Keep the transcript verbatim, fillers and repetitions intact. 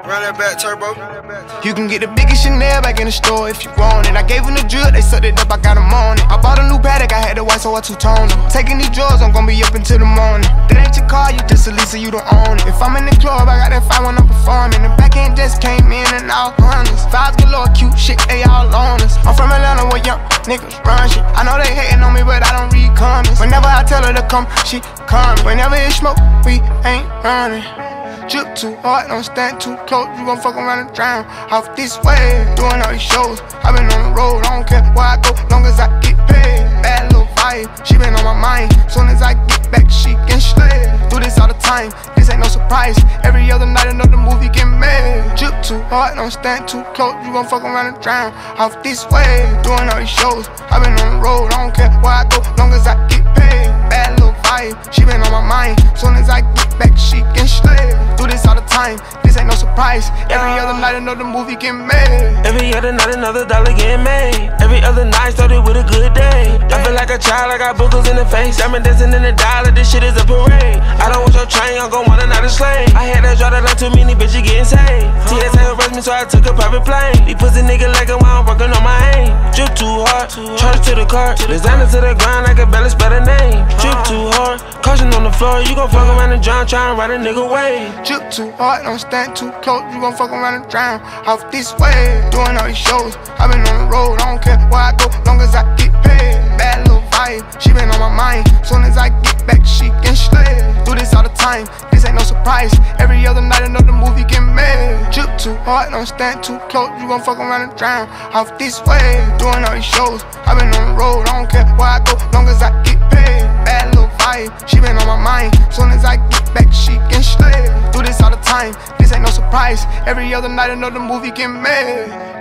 Run that back, turbo. You can get the biggest Chanel back in the store if you want it. I gave them the drill, they sucked it up, I got them on it. I bought a new Patek, I had the white, so I two-toned them. Taking these drugs, I'm gonna be up until the morning. That ain't your car, you just a Lisa, you don't own it. If I'm in the club, I got that five when I'm performing. The back end just came in and all hundreds. Vibes galore, cute shit, they all on us. I'm from Atlanta where young niggas run shit. I know they hating on me, but I don't read comments. Whenever I tell her to come, she coming. Whenever it's smoke, we ain't running. Drip too hard, don't stand too close. You gon' fuck around and drown off this way. Doing all these shows, I been on the road. I don't care where I go, long as I get paid. Bad little vibe, she been on my mind. Soon as I get back, she can slay. Do this all the time, this ain't no surprise. Every other night another movie get made. Drip too hard, don't stand too close. You gon' fuck around and drown off this way. Doing all these shows, I been on the road. I don't care where I go, long as I get paid. Bad little vibe, she been on my mind. Soon as I get back, she can slay. Do this all the time, this ain't no surprise. Every other night another movie get made. Every other night another dollar get made. Every other night started with a good day. I feel like a child, I got boogers in the face. I'm dancing in the dollar, this shit is a parade. I don't want your train, I'm gon' want another slave. I had to draw that on too many bitches getting saved. T S A arrest me, so I took a private plane. These pussy nigga like it while I'm working on my aim. Drip too hard, charge to the car. Designer to the ground, I can barely spell the name. Drip too hard, caution on the floor. You gon' fuck around and drown, tryna ride a nigga wave. Drip too hard, don't stand too close. You gon' fuck around and drown off this way. Doing all these shows, I been on the road. I don't care where I go, long as I get paid. Bad little vibe, she been on my mind. Soon as I get back, she can slay. Do this all the time, this ain't no surprise. Every other night another movie get made. Drip too hard, don't stand too close. You gon' fuck around and drown off this way. Doing all these shows, I been on the road. I don't care where I go, long as I get paid. Bad little vibe, she been on my mind. Soon as I get back, she can slay. Do this all the time, this ain't no surprise. Every other night another movie get made.